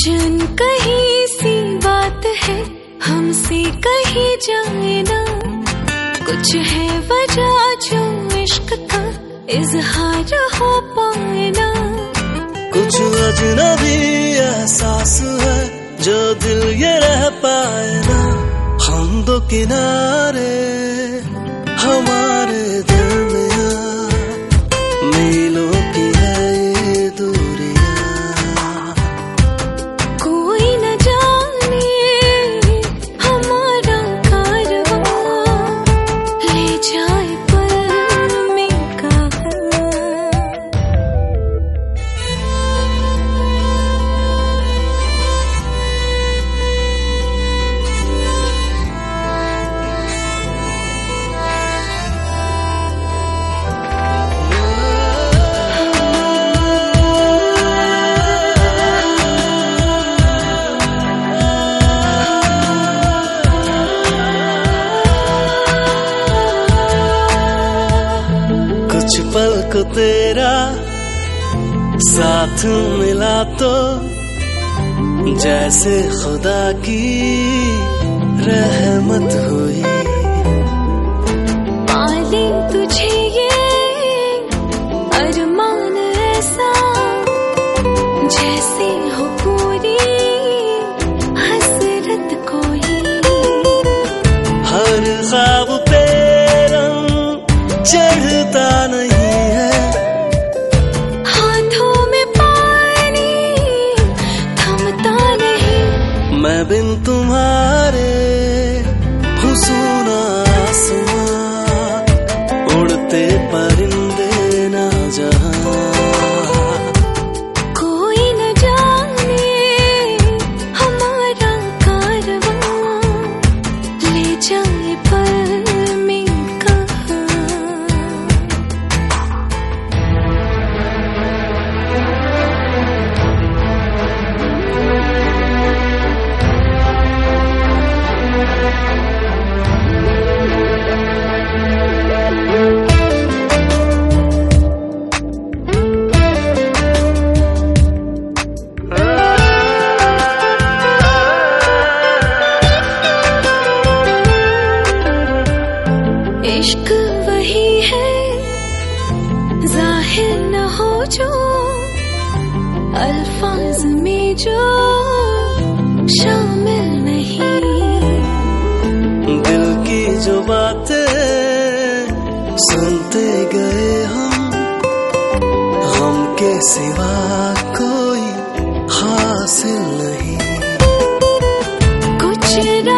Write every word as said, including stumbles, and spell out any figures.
कुछ अनकही सी बात है हमसे कही जाए ना, कुछ है वजह जो इश्क का इजहार हो पाए ना। कुछ अजनबी एहसास है जो दिल ये रह पाए ना, हम दो किनारे हमारे दरमियां मीलों की है ये दूरियां। कोई न जाने हमारा कारवां ले जाए पल में कहाँ। कुछ पल को तेरा साथ मिला तो जैसे खुदा की रहमत हुई। पाले तुझे ये अरमान ऐसा जैसे हो पूरी हसरत कोई। हर ख्वाब पे रंग चढ़ता नहीं है, हाथों में पानी थमता नहीं। मैं बिन तुम्हारे हुस्न आसमां उड़ते परिंदे ना जहां। कोई न जाने हमारा कारवां ले जाए पल में कहाँ। इश्क वही है जाहिर न हो जो अल्फाज में जो शामिल नहीं। दिल की जो बातें सुनते गए हम, गम के सिवा कोई हासिल नहीं। कुछ